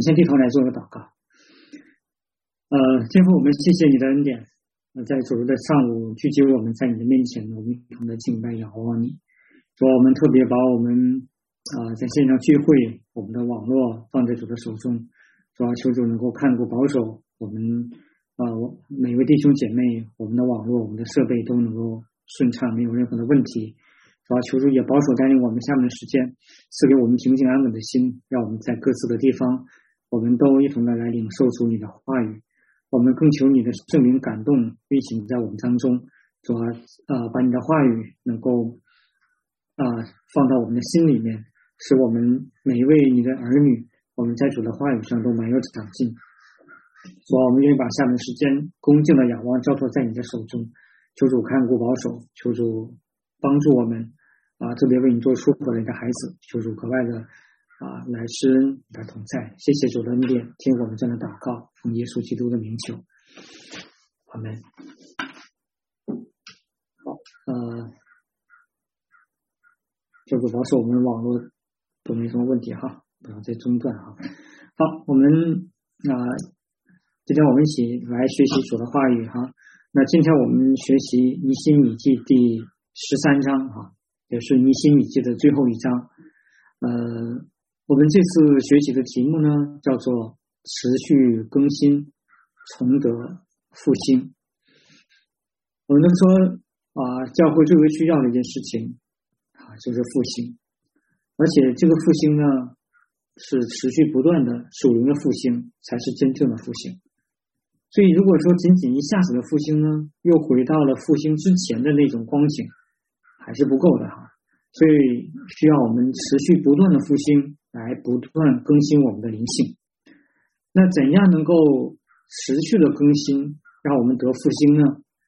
先低头来做个祷告。天父，我们谢谢你的恩典，在主日的上午聚集我们在你的面前，我们一同的敬拜仰望你。主，我们特别把我们在线上聚会我们的网络放在主的手中，主要求主能够看顾保守我们每位弟兄姐妹，我们的网络我们的设备都能够顺畅，没有任何的问题。主要求主也保守带领我们下面的时间，赐给我们平静安稳的心，让我们在各自的地方我们都一同的来领受主你的话语。我们更求你的圣灵感动运行在我们当中，主把你的话语能够放到我们的心里面，使我们每一位你的儿女，我们在主的话语上都蛮有长进。主，我们愿意把下面的时间恭敬的仰望交托在你的手中，求主看顾保守，求主帮助我们特别为你做出服的一个孩子，求主格外的来施恩来同在。谢谢主的恩典，听我们这样的祷告，奉耶稣基督的名求，阿们。好，求主保守我们网络都没什么问题哈，不要再中断哈。好，我们今天我们一起来学习主的话语哈。那今天我们学习尼希米记第13章哈，也是尼希米记的最后一章。我们这次学习的题目呢，叫做持续更新，重得复兴。我们都说教会最为需要的一件事情就是复兴，而且这个复兴呢是持续不断的属灵的复兴，才是真正的复兴。所以如果说仅仅一下子的复兴呢，又回到了复兴之前的那种光景，还是不够的哈。所以需要我们持续不断的复兴，来不断更新我们的灵性。那怎样能够持续的更新，让我们得复兴呢？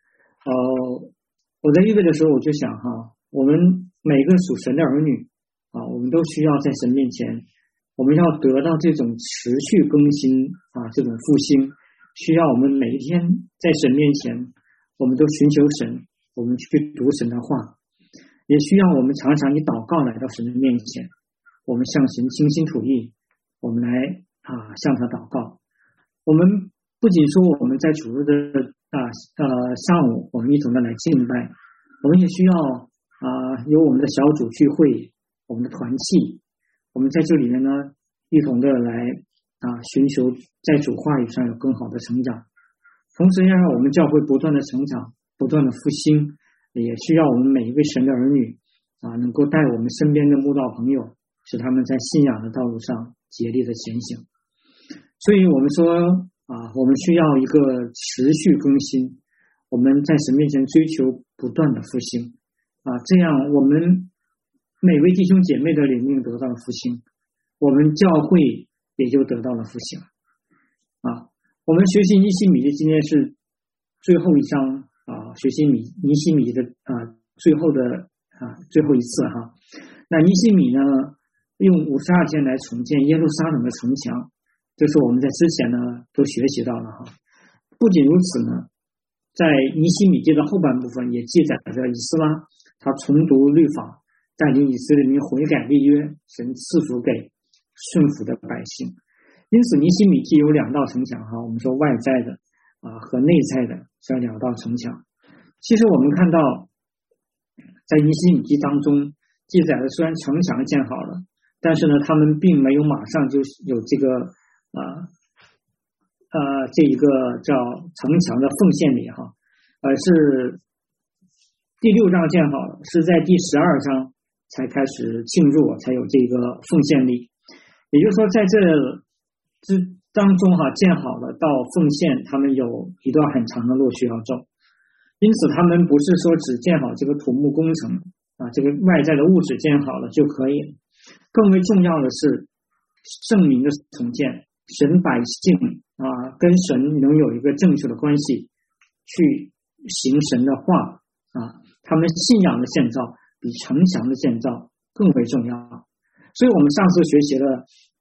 我在预备的时候我就想我们每个属神的儿女我们都需要在神面前，我们要得到这种持续更新这种复兴，需要我们每一天在神面前，我们都寻求神，我们去读神的话，也需要我们常常以祷告来到神的面前，我们向神倾心吐意，我们来向他祷告。我们不仅说我们在主日的上午我们一同的来敬拜，我们也需要有我们的小组聚会，我们的团契，我们在这里面呢一同的来寻求在主话语上有更好的成长，同时要让我们教会不断的成长，不断的复兴，也需要我们每一位神的儿女能够带我们身边的慕道朋友，使他们在信仰的道路上竭力的前行。所以我们说我们需要一个持续更新，我们在神面前追求不断的复兴这样我们每位弟兄姐妹的灵命得到了复兴，我们教会也就得到了复兴我们学习尼希米记今天是最后一章学习尼希米的最后一次那尼希米呢用52天来重建耶路撒冷的城墙，这是我们在之前呢都学习到了不仅如此呢，在尼希米记的后半部分也记载着以斯拉他重读律法，带领以色列民悔改立约，神赐福给顺服的百姓。因此尼希米记有2道城墙我们说外在的和内在的这2道城墙。其实我们看到在尼希米记当中记载的，虽然城墙建好了，但是呢他们并没有马上就有这个这一个叫城墙的奉献礼而是第6章建好了，是在第12章才开始庆祝，才有这个奉献礼。也就是说在这当中建好了到奉献，他们有一段很长的路需要走。因此他们不是说只建好这个土木工程这个外在的物质建好了就可以了，更为重要的是圣民的重建，神百姓跟神能有一个正确的关系，去行神的话他们信仰的建造比城墙的建造更为重要。所以我们上次学习了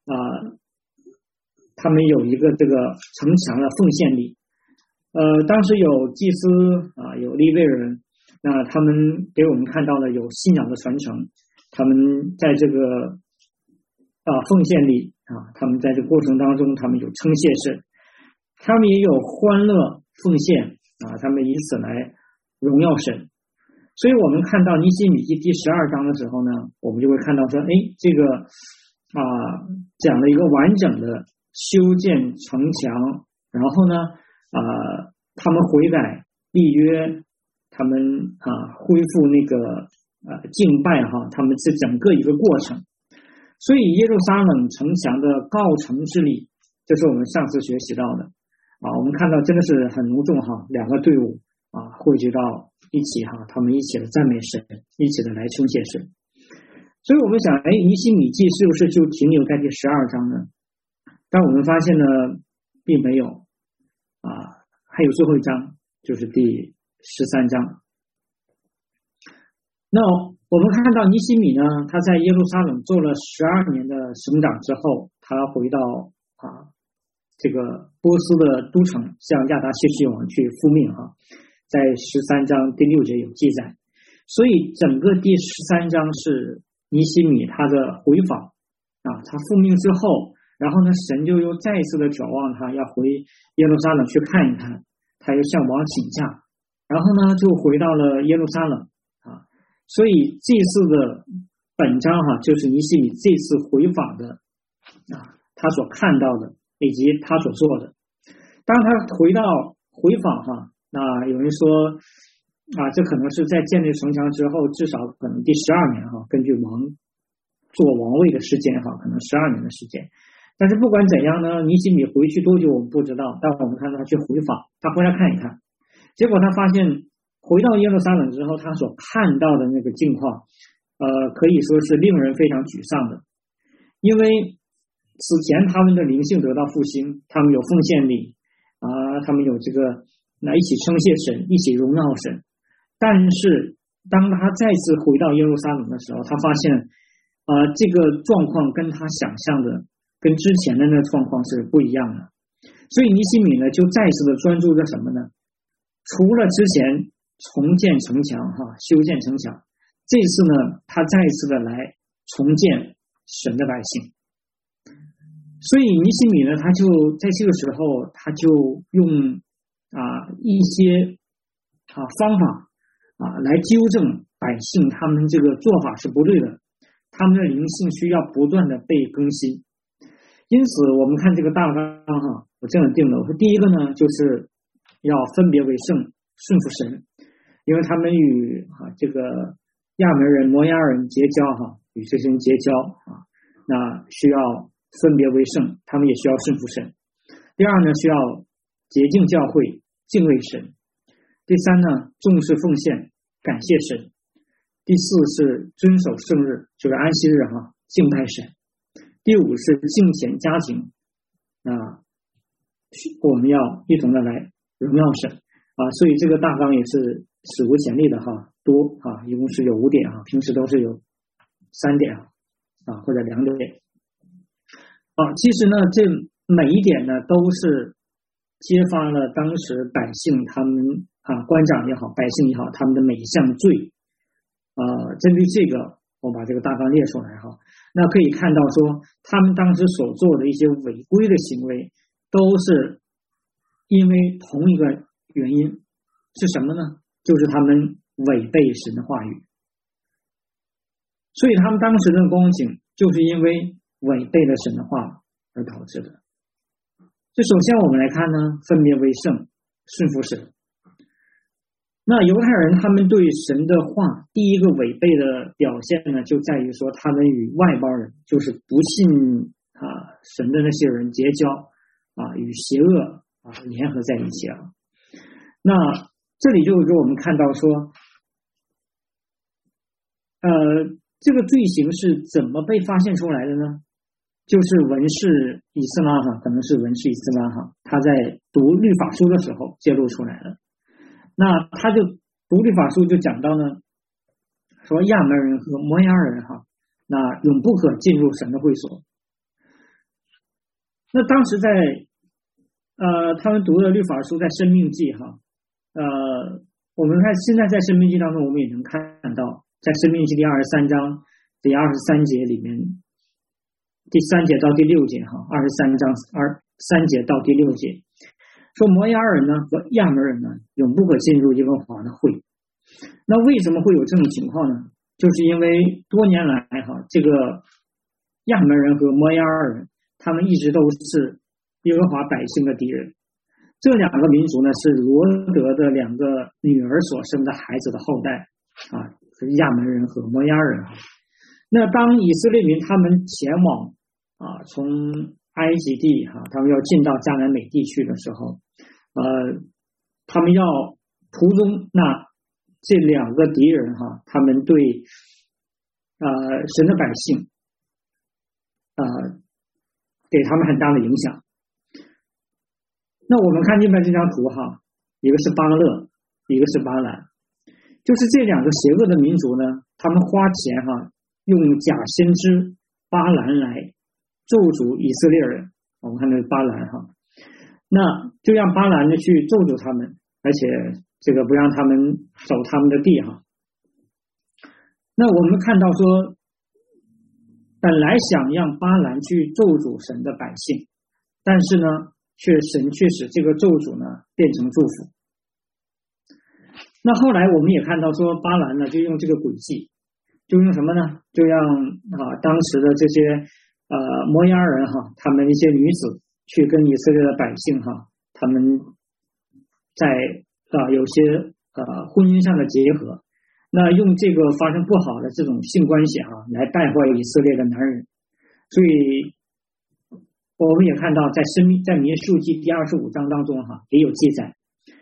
他们有一个这个城墙的奉献礼当时有祭司有利未人，那他们给我们看到了有信仰的传承，他们在这个奉献力啊，他们在这个过程当中，他们有称谢神，他们也有欢乐奉献啊，他们以此来荣耀神。所以我们看到尼希米记第12章的时候呢，我们就会看到说，这个讲了一个完整的修建城墙，然后呢他们悔改立约，他们恢复那个敬拜他们是整个一个过程。所以耶路撒冷城墙的告成之礼，这是我们上次学习到的我们看到真的是很隆重两个队伍汇聚到一起他们一起的赞美神，一起的来称谢神。所以我们想尼希米记是不是就停留在第12章呢？但我们发现呢并没有还有最后一章，就是第13章。那我们看到尼希米呢，他在耶路撒冷做了12年的省长之后，他回到这个波斯的都城，向亚达谢西王去复命在13章第6节有记载。所以整个第13章是尼希米他的回访他复命之后，然后呢神就又再一次的挑望他要回耶路撒冷去看一看，他又向王请假，然后呢就回到了耶路撒冷所以这次的本章就是尼希米这次回访的他所看到的以及他所做的。当他回访那有人说这可能是在建立城墙之后至少可能第12年根据王做王位的时间可能12年的时间。但是不管怎样呢，尼希米回去多久我们不知道，但我们看到他去回访，他回来看一看，结果他发现回到耶路撒冷之后，他所看到的那个境况可以说是令人非常沮丧的。因为此前他们的灵性得到复兴，他们有奉献礼他们有这个一起称谢神，一起荣耀神。但是当他再次回到耶路撒冷的时候，他发现这个状况跟他想象的跟之前的那个状况是不一样的。所以尼希米呢就再次的专注着什么呢？除了之前重建城墙修建城墙，这次呢他再一次的来重建神的百姓。所以尼希米呢他就在这个时候他就用一些方法来纠正百姓他们这个做法是不对的，他们的灵性需要不断的被更新。因此我们看这个大纲我这样定了，我说第一个呢就是要分别为圣，顺服神，因为他们与这个亚门人摩押人结交与这些人结交那需要分别为圣，他们也需要顺服神。第二呢需要洁净教会，敬畏神。第三呢重视奉献，感谢神。第四是遵守圣日，就是安息日敬拜神。第五是敬虔家庭我们要一同的来荣耀神所以这个大纲也是史无前例的多一共是有5点平时都是有3点或者2点其实呢这每一点呢都是揭发了当时百姓他们官长也好，百姓也好，他们的每一项罪针对这个我把这个大纲列出来那可以看到说他们当时所做的一些违规的行为都是因为同一个原因，是什么呢？就是他们违背神的话语。所以他们当时的光景就是因为违背了神的话而导致的。这首先我们来看呢，分别为圣，顺服神。那犹太人他们对神的话第一个违背的表现呢，就在于说他们与外邦人，就是不信神的那些人结交与邪恶联合在一起那这里就给我们看到说这个罪行是怎么被发现出来的呢？就是文士以斯拉可能是文士以斯拉他在读律法书的时候揭露出来了。那他就读律法书就讲到呢，说亚门人和摩押人那永不可进入神的会所。那当时在他们读的律法书在申命记我们看现在在申命记当中我们也能看到，在申命记第23章第23节里面第3节到第6节23章3节到第6节，说摩押人呢和亚扪人呢永不可进入耶和华的会。那为什么会有这种情况呢？就是因为多年来这个亚扪人和摩押人，他们一直都是耶和华百姓的敌人。这2个民族呢是罗德的2个女儿所生的孩子的后代是亚扪人和摩押人。那当以色列民他们前往从埃及地他们要进到迦南美地去的时候，他们要途中那这2个敌人他们对神的百姓给他们很大的影响。那我们看右边这张图一个是巴勒，一个是巴兰，就是这2个邪恶的民族呢，他们花钱用假先知巴兰来咒诅以色列人。我们看这个巴兰那就让巴兰呢去咒诅他们，而且这个不让他们走他们的地那我们看到说，本来想让巴兰去咒诅神的百姓，但是呢神却使这个咒诅呢变成祝福。那后来我们也看到说，巴兰呢就用这个诡计，就用什么呢？就让当时的这些摩押人他们一些女子去跟以色列的百姓他们在有些婚姻上的结合，那用这个发生不好的这种性关系来败坏以色列的男人。所以我们也看到在民数记第25章当中也有记载。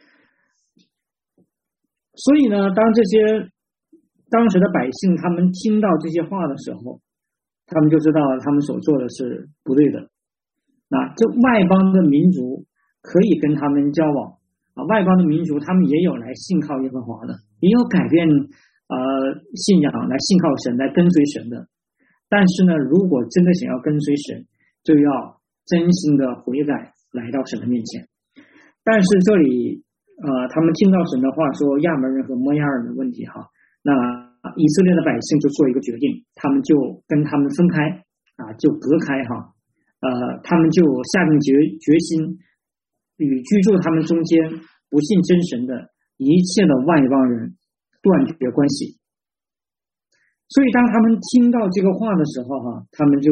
所以呢，当这些当时的百姓他们听到这些话的时候，他们就知道他们所做的是不对的。那这外邦的民族可以跟他们交往外邦的民族他们也有来信靠耶和华的，也有改变信仰来信靠神来跟随神的。但是呢，如果真的想要跟随神，就要真心的悔改来到神的面前。但是这里他们听到神的话说亚扪人和摩押人的问题那以色列的百姓就做一个决定，他们就跟他们分开就隔开他们就下定决心与居住他们中间不信真神的一切的外邦人断绝关系。所以当他们听到这个话的时候他们就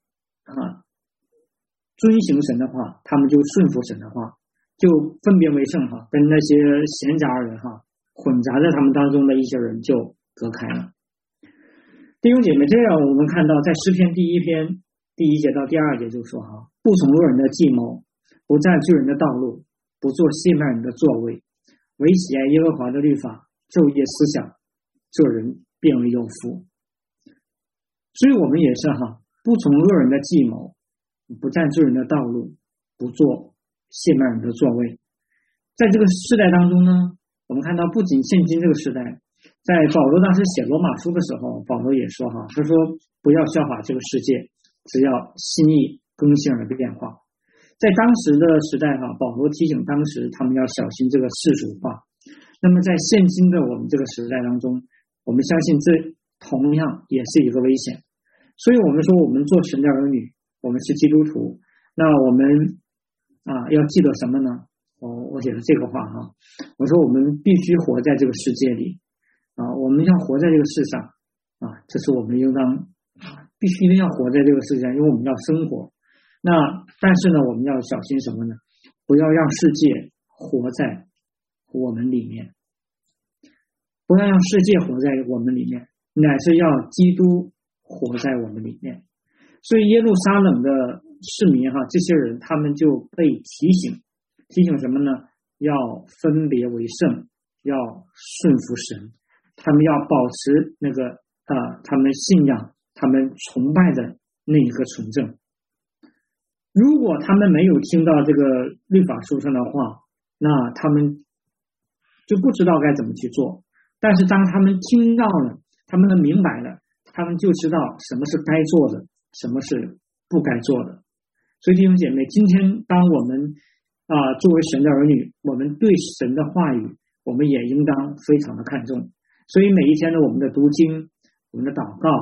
遵行神的话，他们就顺服神的话，就分别为圣跟那些闲杂人混杂在他们当中的一些人就隔开了。弟兄姐妹，这样我们看到在诗篇第1篇第1节到第2节就说不从恶人的计谋，不占罪人的道路，不做亵慢人的座位，唯喜爱耶和华的律法，昼夜思想，这人便为有福。所以我们也是不从恶人的计谋，不占罪人的道路，不做亵慢人的座位。在这个时代当中呢，我们看到不仅现今这个时代，在保罗当时写罗马书的时候，保罗也说他说不要效法这个世界，只要心意更新而变化。在当时的时代保罗提醒当时他们要小心这个世俗化。那么在现今的我们这个时代当中，我们相信这同样也是一个危险。所以我们说我们做神的儿女，我们是基督徒，那我们要记得什么呢？我写的这个话我说我们必须活在这个世界里我们要活在这个世上这是我们应当必须一定要活在这个世界上，因为我们要生活。那但是呢，我们要小心什么呢？不要让世界活在我们里面，不要让世界活在我们里面，乃是要基督活在我们里面。所以耶路撒冷的市民这些人他们就被提醒什么呢？要分别为圣，要顺服神，他们要保持那个他们信仰他们崇拜的那一个纯正。如果他们没有听到这个律法书上的话，那他们就不知道该怎么去做。但是当他们听到了，他们明白了，他们就知道什么是该做的，什么是不该做的。所以弟兄姐妹，今天当我们作为神的儿女，我们对神的话语我们也应当非常的看重。所以每一天的我们的读经，我们的祷告，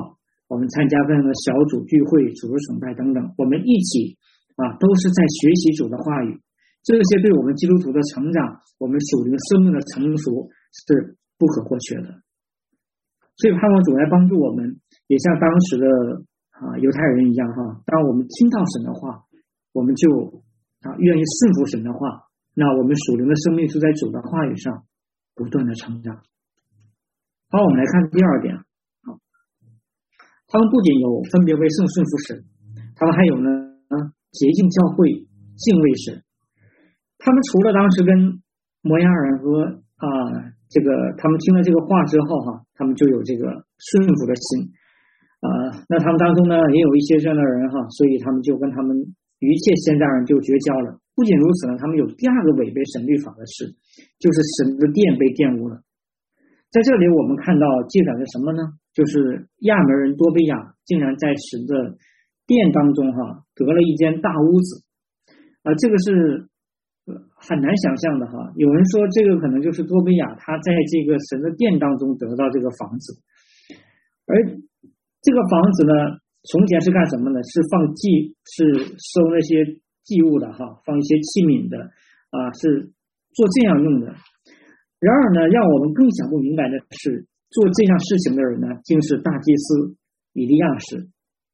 我们参加各样的小组聚会、主日崇拜等等，我们一起都是在学习主的话语，这些对我们基督徒的成长，我们属灵生命的成熟是不可或缺的。所以盼望主来帮助我们，也像当时的犹太人一样当我们听到神的话，我们就愿意顺服神的话，那我们属灵的生命就在主的话语上不断的成长。好，我们来看第二点。他们不仅有分别为圣顺服神，他们还有呢洁净教会、敬畏神。他们除了当时跟摩押人和他们听了这个话之后他们就有这个顺服的心那他们当中呢也有一些这样的人所以他们就跟他们一切先知人就绝交了。不仅如此呢，他们有第二个违背神律法的事，就是神的殿被玷污了。在这里我们看到记载的什么呢？就是亚门人多比亚竟然在神的殿当中得了一间大屋子这个是很难想象的有人说这个可能就是多比亚他在这个神的殿当中得到这个房子，而这个房子呢从前是干什么呢？是收那些祭物的放一些器皿的是做这样用的。然而呢，让我们更想不明白的是，做这样事情的人呢，竟是大祭司以利亚时。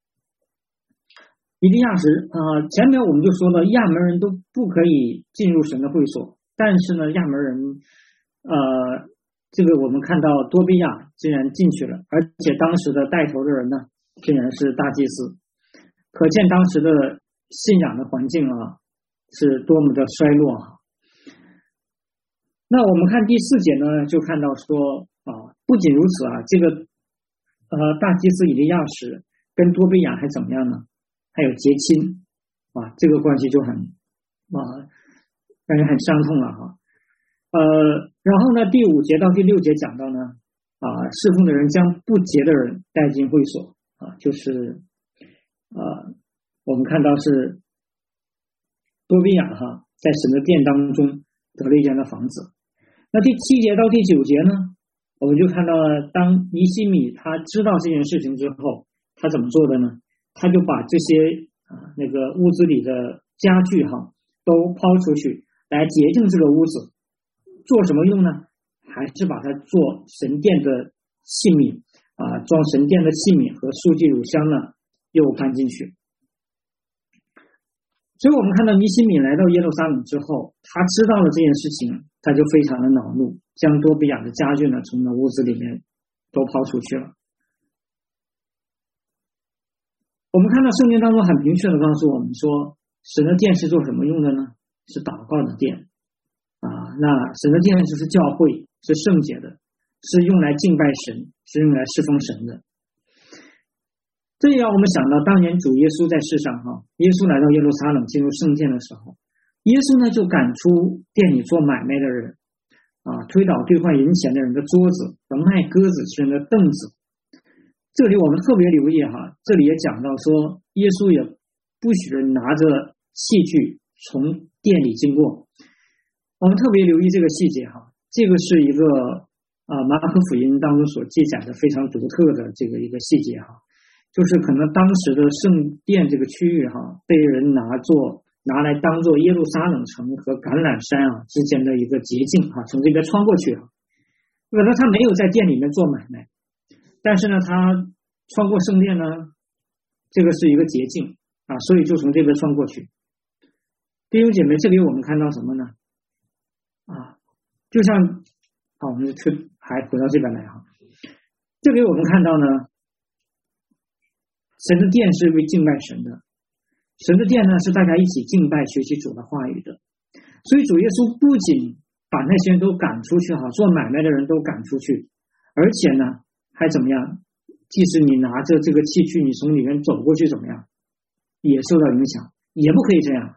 以利亚时前面我们就说了，亚门人都不可以进入神的会所，但是呢，亚门人这个我们看到多比亚竟然进去了，而且当时的带头的人呢，竟然是大祭司，可见当时的信仰的环境是多么的衰落那我们看第4节呢，就看到说不仅如此这个大祭司以利亚时跟多比亚还怎么样呢？还有结亲这个关系就很让人很伤痛了然后呢第5节到第6节讲到呢侍奉的人将不洁的人带进会所就是我们看到是多比亚在神的殿当中得了一间的房子。那第7节到第9节呢，我们就看到了当尼希米他知道这件事情之后，他怎么做的呢？他就把这些那个屋子里的家具都抛出去来洁净这个屋子，做什么用呢？还是把它做神殿的器皿装神殿的器皿和束祭乳香呢又搬进去。所以我们看到尼希米来到耶路撒冷之后，他知道了这件事情，他就非常的恼怒，将多比亚的家具呢从那屋子里面都抛出去了。我们看到圣经当中很明确的告诉我们说，神的殿是做什么用的呢？是祷告的殿那神的殿就是教会，是圣洁的，是用来敬拜神，是用来侍奉神的。这也让我们想到当年主耶稣在世上耶稣来到耶路撒冷进入圣殿的时候，耶稣呢就赶出店里做买卖的人推倒兑换银钱的人的桌子和卖鸽子吃人的凳子。这里我们特别留意这里也讲到说，耶稣也不许人拿着器具从店里经过。我们特别留意这个细节这个是一个马可福音当中所记载的非常独特的这个一个细节就是可能当时的圣殿这个区域被人拿来当做耶路撒冷城和橄榄山之间的一个捷径从这边穿过去可能他没有在店里面做买卖，但是呢他穿过圣殿呢，这个是一个捷径所以就从这边穿过去。弟兄姐妹，这里我们看到什么呢？就像我们还回到这边来这里我们看到呢，神的殿是为敬拜神的，神的殿呢是大家一起敬拜学习主的话语的。所以主耶稣不仅把那些人都赶出去做买卖的人都赶出去，而且呢还怎么样？即使你拿着这个器具你从里面走过去怎么样，也受到影响，也不可以这样。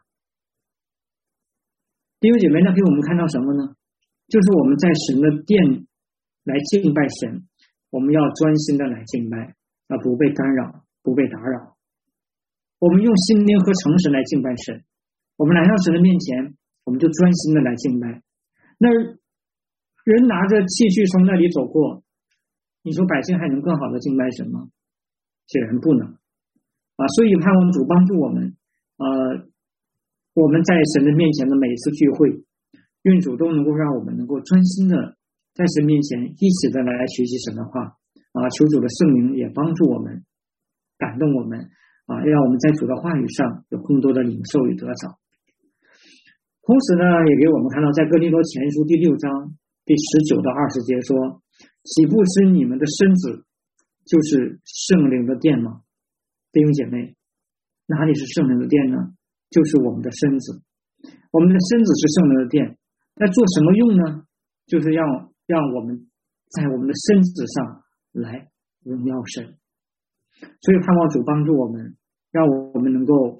弟兄姐妹，那给我们看到什么呢？就是我们在神的殿来敬拜神，我们要专心的来敬拜不被干扰，不被打扰。我们用心灵和诚实来敬拜神，我们来到神的面前，我们就专心的来敬拜。那人拿着器具从那里走过，你说百姓还能更好的敬拜神吗？ 显然不能所以盼望主帮助我们我们在神的面前的每一次聚会，愿主都能够让我们能够专心的在神面前一起的来学习神的话求主的圣灵也帮助我们，感动我们让我们在主的话语上有更多的领受与得着。同时呢，也给我们看到在哥林多前书第6章第19到20节说，岂不是你们的身子就是圣灵的殿吗？弟兄姐妹，哪里是圣灵的殿呢？就是我们的身子。我们的身子是圣灵的殿，那做什么用呢？就是让我们在我们的身子上来荣耀神。所以盼望主帮助我们，让我们能够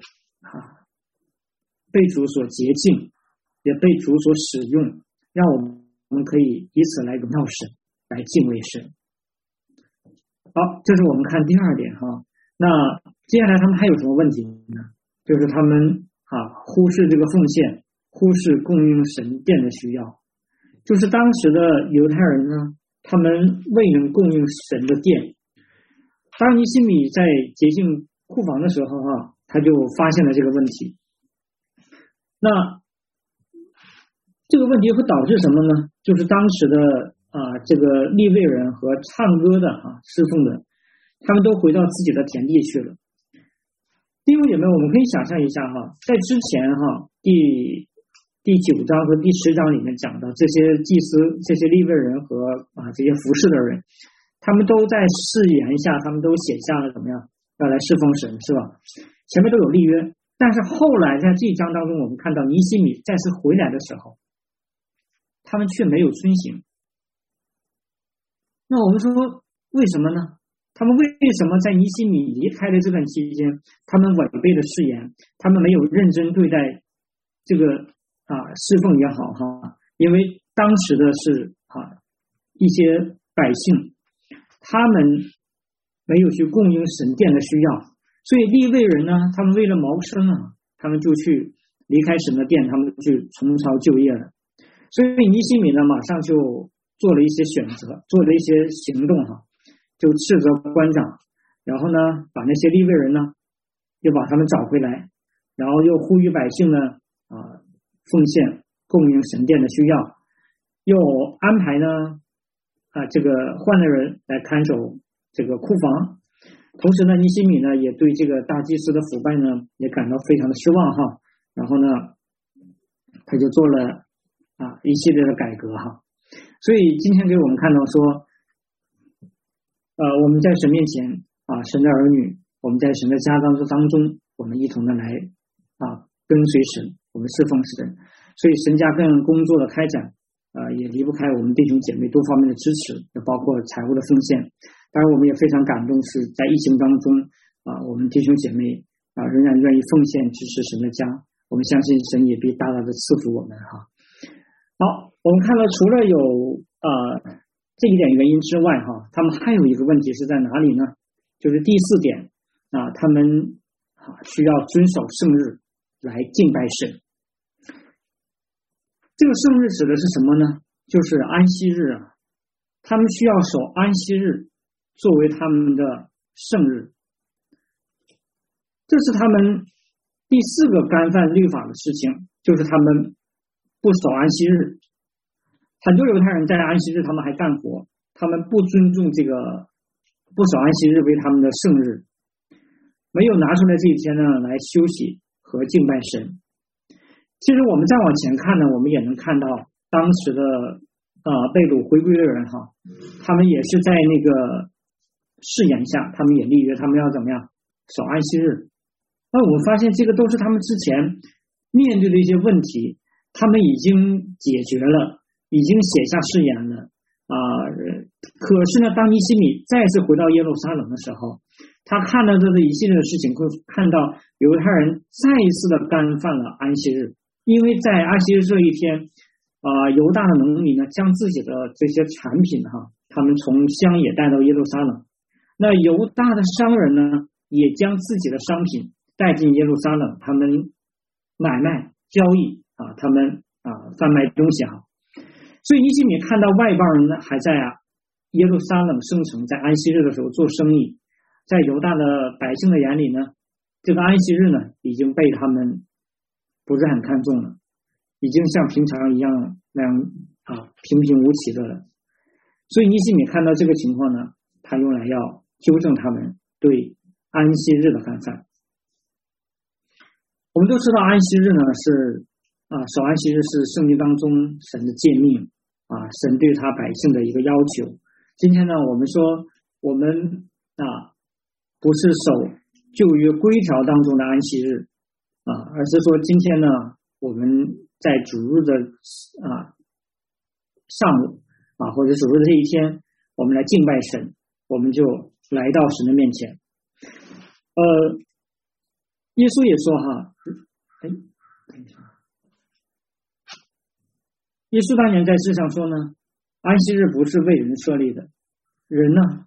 被主所洁净，也被主所使用，让我们可以以此来荣耀神，来敬畏神。好，这是我们看第二点那接下来他们还有什么问题呢？就是他们忽视这个奉献，忽视供应神殿的需要。就是当时的犹太人呢，他们未能供应神的殿。当尼希米在洁净库房的时候他就发现了这个问题。那这个问题会导致什么呢？就是当时的这个利未人和唱歌的侍奉的，他们都回到自己的田地去了。弟兄姐妹，我们可以想象一下在之前第9章和第10章里面讲到这些祭司、这些利未人和这些服侍的人，他们都在誓言下，他们都写下了怎么样要来侍奉神，是吧？前面都有立约，但是后来在这一章当中，我们看到尼希米再次回来的时候，他们却没有遵行。那我们说为什么呢？他们为什么在尼希米离开的这段期间，他们违背了誓言，他们没有认真对待这个侍奉也好因为当时的是一些百姓，他们没有去供应神殿的需要，所以利未人呢，他们为了谋生他们就去离开神的殿，他们去重操旧业了。所以尼希米呢，马上就做了一些选择，做了一些行动就斥责官长，然后呢把那些利未人呢又把他们找回来，然后又呼吁百姓呢奉献供应神殿的需要，又安排呢这个换了人来看守这个库房。同时呢，尼希米呢也对这个大祭司的腐败呢也感到非常的失望然后呢他就做了一系列的改革所以今天给我们看到说我们在神面前神的儿女，我们在神的家当中，我们一同的来跟随神，我们侍奉神。所以神家跟工作的开展也离不开我们弟兄姐妹多方面的支持，也包括财务的奉献。当然我们也非常感动，是在疫情当中我们弟兄姐妹仍然愿意奉献支持神的家，我们相信神也必大大的赐福我们好，我们看到除了有这一点原因之外他们还有一个问题是在哪里呢？就是第4点他们需要遵守圣日来敬拜神。这个圣日指的是什么呢？就是安息日他们需要守安息日作为他们的圣日。这是他们第4个干犯律法的事情，就是他们不守安息日。很多犹太人在安息日他们还干活，他们不尊重这个不守安息日为他们的圣日，没有拿出来这一天呢来休息和敬拜神。其实我们再往前看呢，我们也能看到当时的被掳回归的人他们也是在那个誓言下，他们也立约，他们要怎么样守安息日。那我们发现这个都是他们之前面对的一些问题，他们已经解决了，已经写下誓言了可是呢，当尼希米再次回到耶路撒冷的时候，他看到这一系列的事情，会看到犹太人再一次的干犯了安息日。因为在安息日这一天犹大的农民呢将自己的这些产品他们从乡野带到耶路撒冷，那犹大的商人呢也将自己的商品带进耶路撒冷，他们买卖交易他们贩卖东西所以尼希米看到外邦人呢还在耶路撒冷圣城在安息日的时候做生意在犹大的百姓的眼里呢，这个安息日呢已经被他们不是很看重了，已经像平常一样那样平平无奇的了。所以尼希米看到这个情况呢，他用来要纠正他们对安息日的看法。我们都知道安息日呢是守安息日是圣经当中神的诫命神对他百姓的一个要求。今天呢，我们说我们不是守旧约规条当中的安息日而是说今天呢，我们在主日的上午或者主日的这一天，我们来敬拜神，我们就来到神的面前。耶稣也说耶稣当年在世上说呢，安息日不是为人设立的，人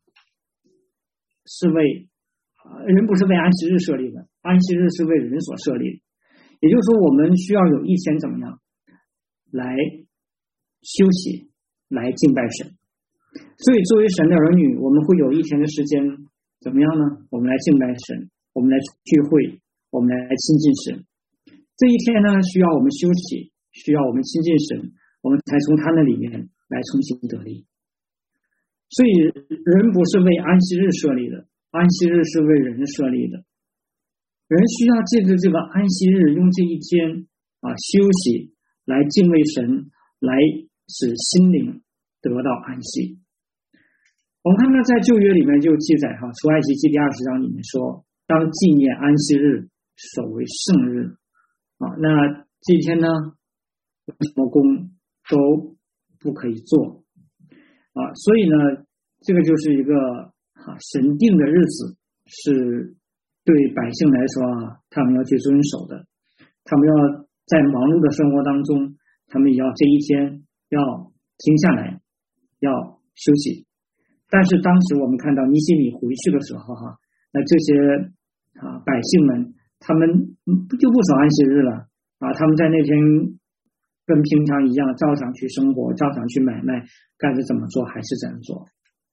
不是为安息日设立的，安息日是为人所设立的。也就是说，我们需要有一天怎么样来休息，来敬拜神。所以作为神的儿女，我们会有一天的时间怎么样呢？我们来敬拜神，我们来聚会，我们来亲近神。这一天呢，需要我们休息，需要我们亲近神，我们才从他那里面来重新得力。所以人不是为安息日设立的，安息日是为人设立的。人需要借着这个安息日，用这一天休息来敬畏神，来使心灵得到安息。我们看到在旧约里面就记载出埃及记第20章里面说，当纪念安息日，守为圣日那这一天呢，什么工都不可以做所以呢，这个就是一个神定的日子，是对百姓来说他们要去遵守的。他们要在忙碌的生活当中，他们也要这一天要停下来，要休息。但是当时我们看到尼希米回去的时候那这些百姓们他们就不守安息日了他们在那天跟平常一样，照常去生活，照常去买卖，该是怎么做还是怎么做。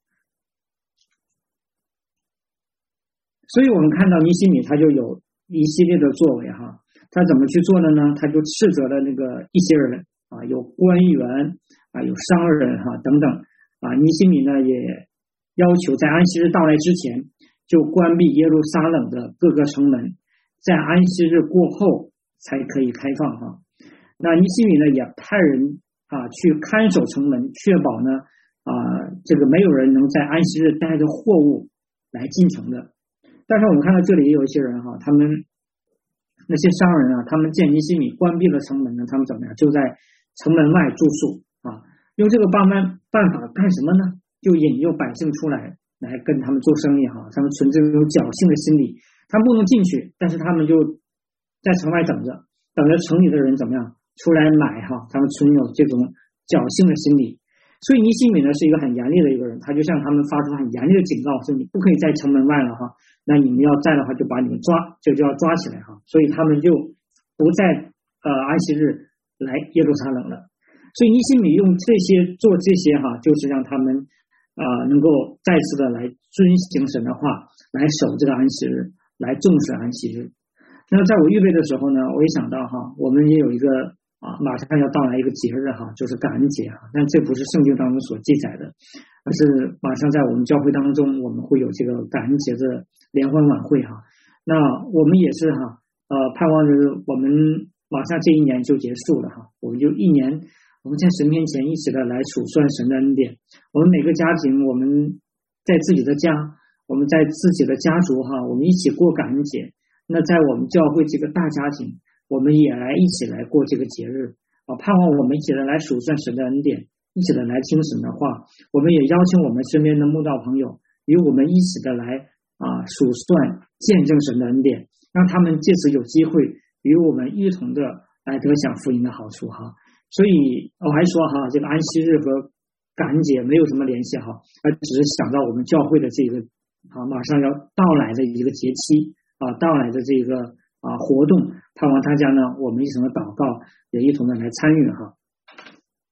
所以我们看到尼希米他就有一系列的作为他怎么去做的呢？他就斥责了那个一些人有官员有商人等等尼希米呢也要求在安息日到来之前就关闭耶路撒冷的各个城门，在安息日过后才可以开放那尼希米呢也派人去看守城门，确保呢这个没有人能在安息日带着货物来进城的。但是我们看到这里也有一些人他们那些商人他们见尼希米关闭了城门呢，他们怎么样？就在城门外住宿用这个办法干什么呢？就引诱百姓出来跟他们做生意他们存着这种侥幸的心理，他们不能进去，但是他们就在城外等着城里的人怎么样出来买他们存有这种侥幸的心理。所以尼希米呢是一个很严厉的一个人，他就向他们发出很严厉的警告，说你不可以在城门外了那你们要在的话就把你们就要抓起来所以他们就不在安息日来耶路撒冷了。所以尼希米用做这些就是让他们能够再次的来遵行神的话，来守这个安息日，来重视安息日。那在我预备的时候呢，我也想到我们也有一个马上要到来一个节日就是感恩节但这不是圣经当中所记载的，而是马上在我们教会当中我们会有这个感恩节的联欢晚会那我们也是盼望着我们马上这一年就结束了我们就一年我们在神面前一起的来数算神的恩典。我们每个家庭，我们在自己的家，我们在自己的家族我们一起过感恩节。那在我们教会这个大家庭，我们也一起来过这个节日盼望我们一起的来数算神的恩典，一起的来听神的话。我们也邀请我们身边的慕道朋友与我们一起的来数算见证神的恩典，让他们借此有机会与我们一同的来得享福音的好处所以我还说这个安息日和感恩节没有什么联系而只是想到我们教会的这个马上要到来的一个节期到来的这个活动，盼望大家呢我们一同的祷告，也一同的来参与好，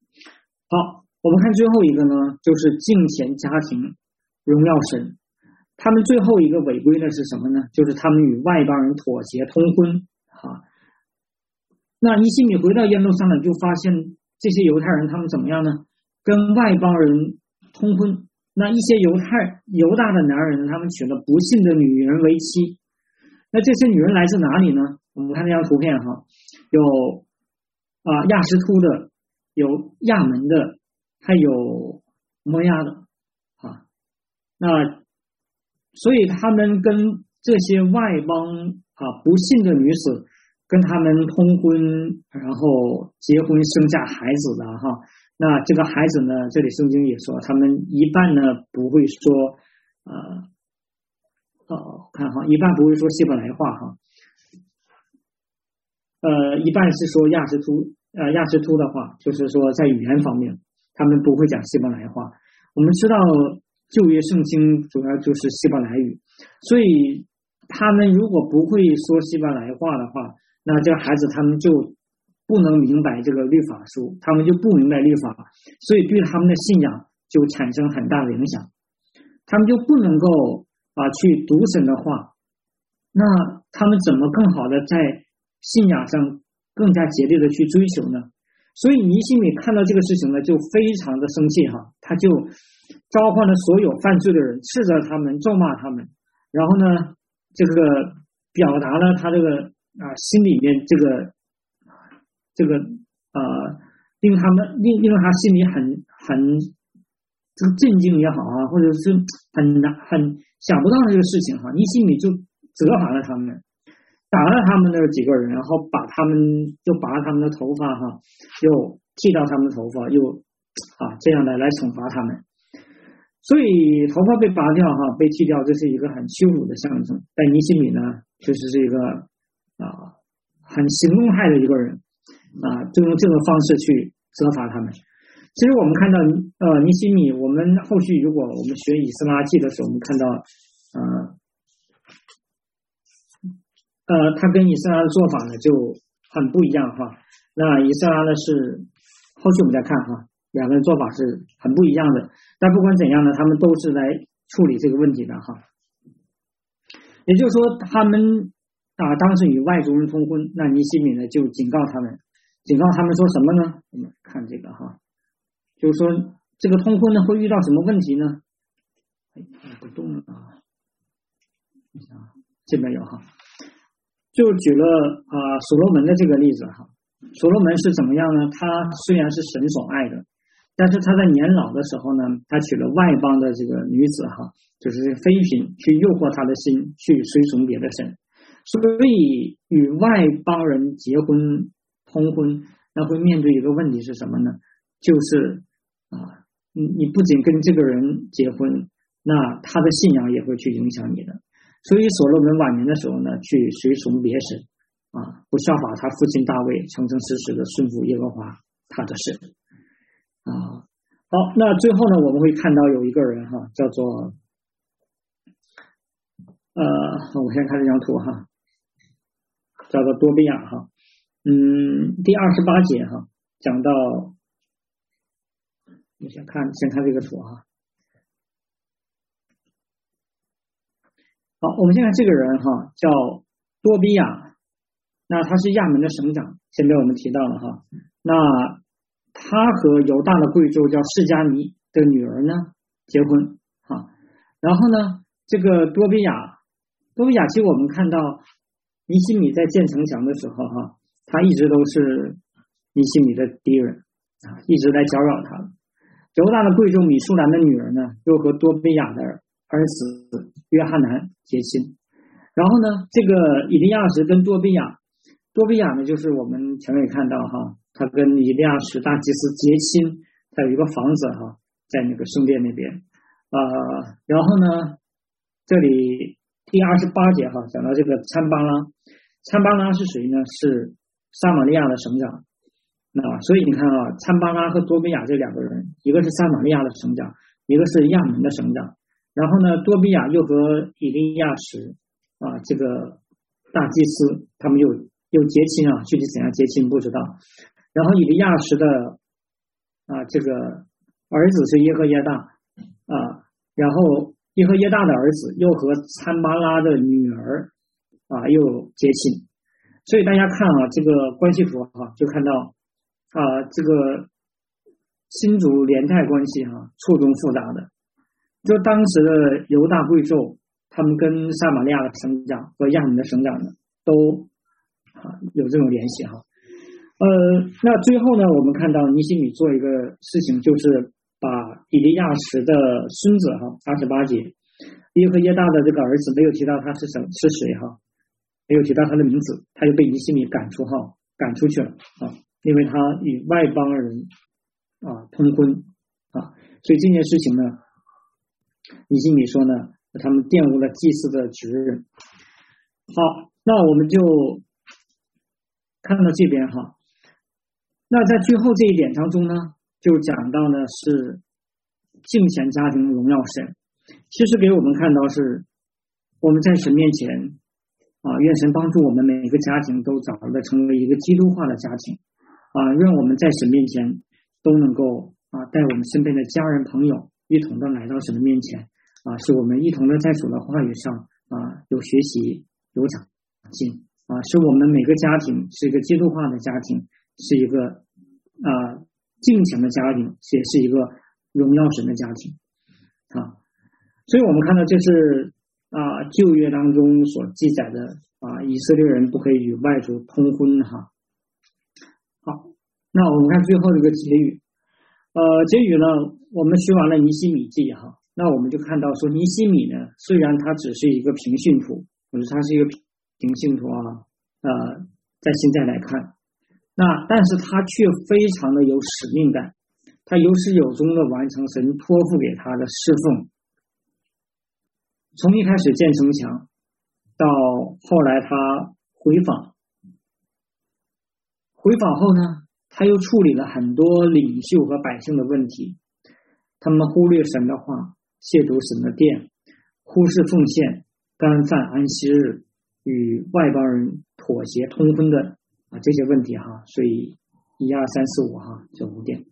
我们看最后一个呢，就是敬虔家庭荣耀神。 他们最后一个违规的是什么呢？就是他们与外邦人妥协通婚啊。那尼希米回到耶路撒冷，就发现这些犹太人他们怎么样呢？跟外邦人通婚。那一些犹大的男人，他们娶了不信的女人为妻。那这些女人来自哪里呢？我们看这张图片哈，有亚实突的，有亚门的，还有摩押的啊。那所以他们跟这些外邦不信的女子跟他们通婚，然后结婚生下孩子的哈。那这个孩子呢，这里圣经也说，他们一半呢不会说看哈，一半不会说希伯来话哈，一半是说亚实突的话，就是说在语言方面，他们不会讲希伯来话。我们知道旧约圣经主要就是希伯来语，所以他们如果不会说希伯来话的话，那这个孩子他们就不能明白这个律法书，他们就不明白律法，所以对他们的信仰就产生很大的影响，他们就不能够去读神的话，那他们怎么更好的在信仰上更加竭力的去追求呢？所以尼希米看到这个事情呢，就非常的生气哈，他就召唤了所有犯罪的人，斥责他们，咒骂他们，然后呢，这个表达了他这个心里面这个令他心里很这个震惊也好或者是很想不到的这个事情哈，尼希米就责罚了他们，打了他们的几个人，然后拔了他们的头发哈，又剃掉他们的头发，又这样的来惩罚他们。所以头发被拔掉哈，被剃掉，这是一个很羞辱的象征。但尼希米呢，就是一个很行动派的一个人就用这个方式去责罚他们。其实我们看到尼希米，我们后续如果我们学以斯拉记的时候，我们看到他跟以斯拉的做法呢就很不一样哈。那以斯拉呢是后续我们再看哈，两个人做法是很不一样的，但不管怎样呢，他们都是来处理这个问题的哈。也就是说，他们当时与外族人通婚，那尼希米呢就警告他们说什么呢？我们看这个哈，就是说这个通婚呢会遇到什么问题呢？不动了这边有哈，就举了所罗门的这个例子哈。所罗门是怎么样呢？他虽然是神所爱的，但是他在年老的时候呢，他娶了外邦的这个女子哈，就是妃嫔，去诱惑他的心，去随从别的神。所以与外邦人结婚通婚，那会面对一个问题是什么呢？就是你不仅跟这个人结婚，那他的信仰也会去影响你的。所以所罗门晚年的时候呢，去随从别神不效法他父亲大卫，诚诚实实的顺服耶和华他的神好，那最后呢，我们会看到有一个人哈，叫做我先看这张图哈，叫做多比亚哈。第28节哈，讲到我先看这个图哈。好，我们现在这个人哈叫多比亚，那他是亚门的省长，前面我们提到了哈。那他和犹大的贵胄叫示迦尼的女儿呢结婚然后呢，这个多比亚其实我们看到尼希米在建城墙的时候哈，他一直都是尼希米的敌人一直在搅扰他。犹大的贵胄米舒兰的女儿呢，又和多比亚的儿子约哈南结亲。然后呢，这个以利亚实跟多比亚呢，就是我们前面也看到哈，他跟以利亚实大祭司结亲，他有一个房子哈，在那个圣殿那边然后呢，这里第28节哈，讲到这个参巴拉是谁呢？是撒玛利亚的省长。那所以你看参巴拉和多比亚这两个人，一个是撒玛利亚的省长，一个是亚门的省长。然后呢，多比亚又和以利亚实这个大祭司他们又结亲具体怎样结亲不知道。然后以利亚实的这个儿子是耶和耶大然后耶和耶大的儿子又和参巴拉的女儿又结亲。所以大家看这个关系图就看到这个亲族连带关系错综复杂的。就当时的犹大贵胄，他们跟撒玛利亚的省长和亚门的省长呢都有这种联系那最后呢，我们看到尼希米做一个事情，就是把以利亚实的孙子28节，耶和耶大的这个儿子没有提到他是谁没有提到他的名字，他就被尼希米赶出去了因为他与外邦人通婚所以这件事情呢，尼希米说呢，他们玷污了祭司的职任。好，那我们就看到这边那在最后这一点当中呢，就讲到呢是敬虔家庭荣耀神。其实给我们看到是我们在神面前愿神帮助我们每个家庭都早日的成为一个基督化的家庭让我们在神面前都能够带我们身边的家人朋友一同的来到神的面前使我们一同的在主的话语上有学习有长进使我们每个家庭是一个基督化的家庭，是一个敬虔的家庭，也是一个荣耀神的家庭所以我们看到这是旧约当中所记载的以色列人不可以与外族通婚好，那我们看最后这个结语结语呢，我们学完了尼希米记那我们就看到说尼希米呢，虽然他只是一个平信徒，或者他是一个平信徒在现在来看，但是他却非常的有使命感，他有始有终的完成神托付给他的侍奉，从一开始建城墙到后来他回访后呢，他又处理了很多领袖和百姓的问题，他们忽略神的话，亵渎神的殿，忽视奉献，干犯安息日，与外邦人妥协通婚的这些问题所以1、2、3、4、5这5点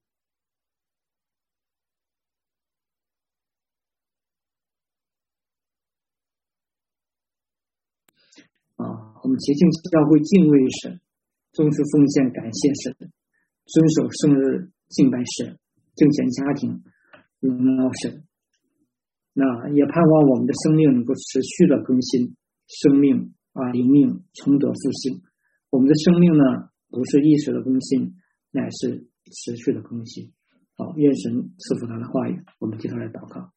我们洁净教会敬畏神，重视奉献感谢神，遵守圣日敬拜神，敬虔家庭荣耀神。那也盼望我们的生命能够持续的更新，生命灵命重得复兴。我们的生命呢，不是一时的更新，乃是持续的更新。好，愿神赐福他的话语，我们接下来祷告。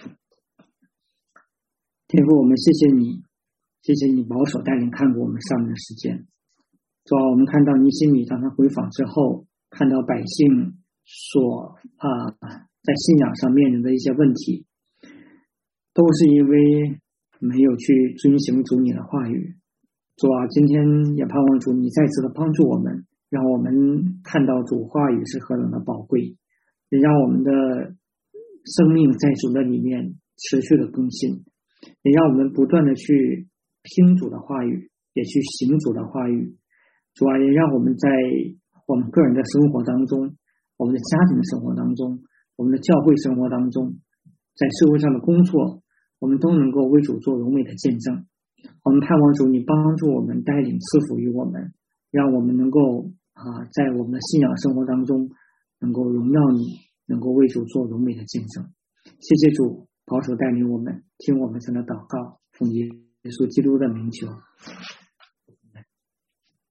天父，我们谢谢你，谢谢你保守带领看过我们上面的时间。主啊，我们看到尼希米当他回访之后，看到百姓所在信仰上面临的一些问题，都是因为没有去遵行主你的话语。主啊，今天也盼望主你再次的帮助我们，让我们看到主话语是何等的宝贵，也让我们的生命在主的里面持续的更新，也让我们不断的去听主的话语，也去行主的话语。主啊，也让我们在我们个人的生活当中，我们的家庭生活当中，我们的教会生活当中，在社会上的工作，我们都能够为主做荣美的见证。我们盼望主你帮助我们，带领赐福于我们，让我们能够在我们的信仰生活当中能够荣耀你，能够为主做荣美的见证。谢谢主保守带领我们，听我们神的祷告，奉耶稣基督的名求。